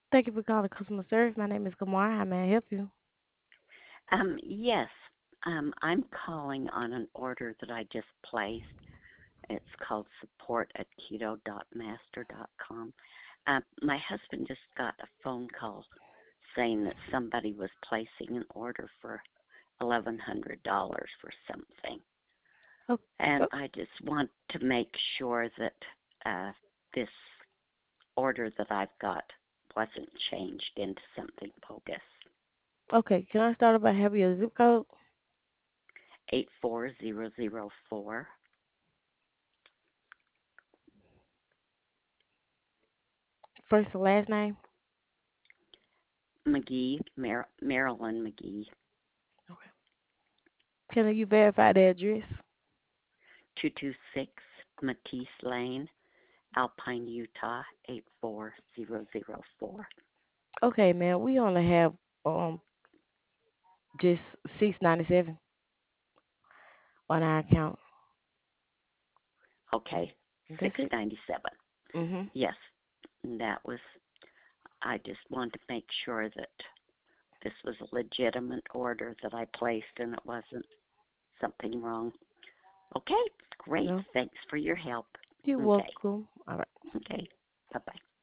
Thank you for calling customer service. My name is Gamar. How may I help you? Yes, I'm calling on an order that I just placed. It's called support at keto.master.com. My husband just got a phone call saying that somebody was placing an order for $1,100 for something. Oh, And oh, I just want to make sure that this order that I've got wasn't changed into something bogus. okay. Can I start by having your zip code? 84004. First and last name? McGee, Marilyn McGee, Okay. Can you verify the address? 226 Matisse Lane, Alpine, Utah, 84004. Okay, man. We only have um just 697 on our account. Okay, That's it. 697. Mhm. Yes, that was, I just wanted to make sure that this was a legitimate order that I placed and it wasn't something wrong. Okay, great. No. Thanks for your help. You're Okay, welcome. All right. okay. Bye bye.